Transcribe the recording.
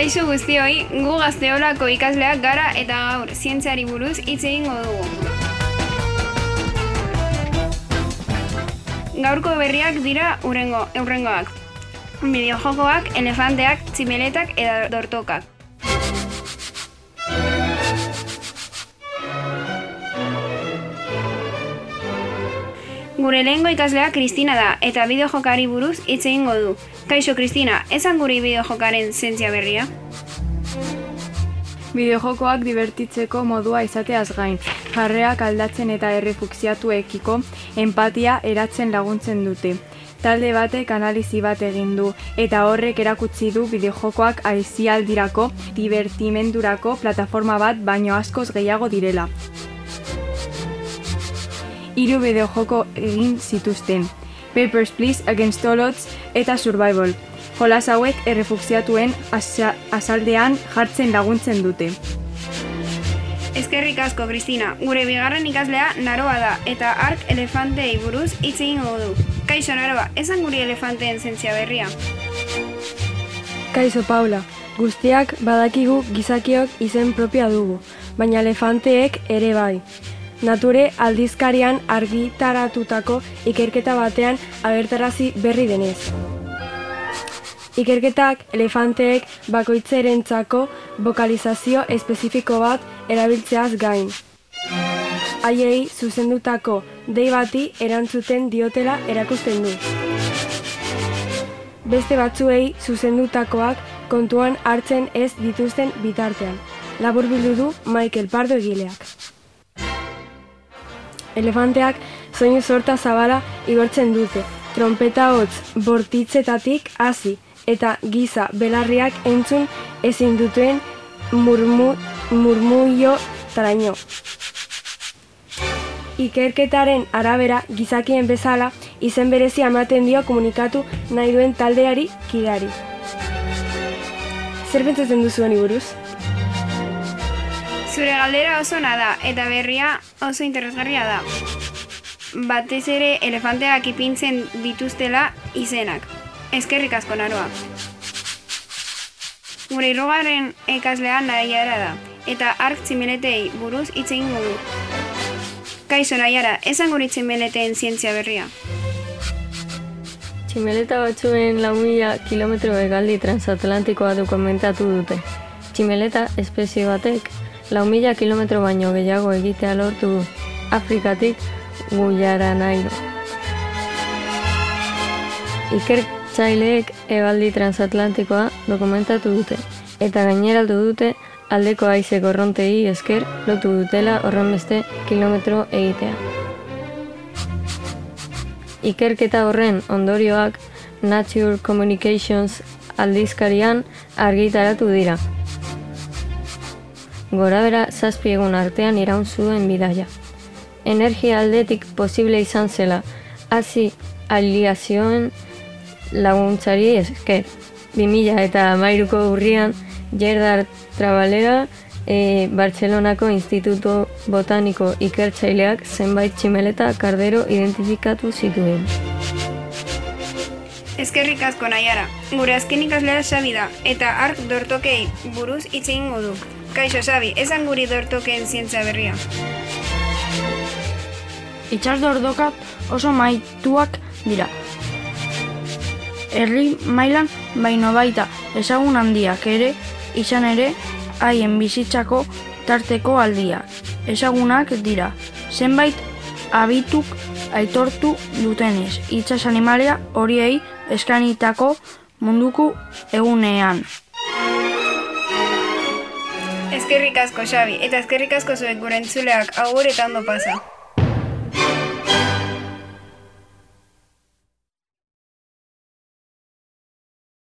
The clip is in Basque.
Kaixo guztioi, gu Gazteolako ikasleak gara eta gaur zientziari buruz hitz egingo dugu. Gaurko berriak dira hurrengoak. Bideojokoak, elefanteak, tximeletak eta dortokak. Gure lehengo ikaslea Kristina da eta bideojokari buruz hitz egingo du. Kaixo Kristina, esan gure bideojokaren zientzia berria? Bideojokoak dibertitzeko modua izateaz gain, jarrerak aldatzen eta errefuxiatuekiko enpatia eratzen laguntzen dute. Talde batek analizi bat egin du eta horrek erakutsi du bideojokoak aisialdirako, divertimendurako plataforma bat baino askoz gehiago direla. 3 bideojoko egin zituzten, Papers, Please, Against All Odds eta Survival. Jolas hauek errefuxiatuen azaldean jartzen laguntzen dute. Eskerrik asko, Kristina. Gure bigarren ikaslea Naroa da eta hark elefantei buruz hitz egingo du. Kaixo Naroa, esan guri elefanteen zientzia berria? Kaixo Paula, guztiak badakigu gizakiok izen propioa dugu, baina elefanteek ere bai. Nature aldizkarian argitaratutako ikerketa batean agertarazi berri denez. Ikerketak elefanteek bakoitzerentzako bokalizazio espezifiko bat erabiltzeaz gain. Haiei zuzendutako dei bati erantzuten diotela erakusten du. Beste batzuei zuzendutakoak kontuan hartzen ez dituzten bitartean. Laburbildu du Michael Pardo egileak. Elefanteak soinu sorta zabala igortzen dute, trompeta hotz bortitzetatik hasi eta giza belarriak entzun ezin duten murmullo taraino. Ikerketaren arabera gizakien bezala izen berezia ematen dio komunikatu nahi duen taldeari kideari. Zer pentsatzen duzu honi buruz? Zure galdera oso ona da eta berria oso interesgarria da. Batez ere elefanteak ipintzen dituztela izenak. Eskerrik asko Naroa. Gure hirugarren ikaslea Naiara da eta hark tximeletei buruz hitz egingo du. Kaixo Naiara, esan guri tximeleteen zientzia berria? Tximeleta batzuen 4.000 kilometro hegaldi transatlantikoa dokumentatu dute. Tximeleta espezie batek 4.000 kilometro baino gehiago egitea lortu du, Afrikatik Guiaranairo. Ikertzaileek hegaldi transatlantikoa dokumentatu dute, eta gaineratu dute aldeko haize korrontei esker lotu dutela horrenbeste kilometro egitea. Ikerketa horren ondorioak Nature Communications aldizkarian argitaratu dira. Gorabehera 7 egun artean iraun zuen bidaia. Energia aldetik posible izan zela, hasi aliazioen laguntzari esker. 2013ko urrian, Gerard Trabalera, Bartzelonako Instituto Botaniko ikertzaileak zenbait tximeleta kardero identifikatu zituen. Eskerrik asko Naiara. Gure azken ikaslea Xabi da eta hark dortokei buruz hitz egingo du. Kaixo Xabi, esan guri dortoken zientzia berria? Itsas dortokak oso maituak dira. Herri mailan baino baita ezagun handiak ere, izan ere, haien bizitzako tarteko aldiak. Ezagunak dira, zenbait abituk aitortu dutenez, itsas animalia horiei eskanitako munduko egunean. Eskerrik asko Xabi, eta eskerrik asko zuek gure entzuleak, agur eta ondo pasa.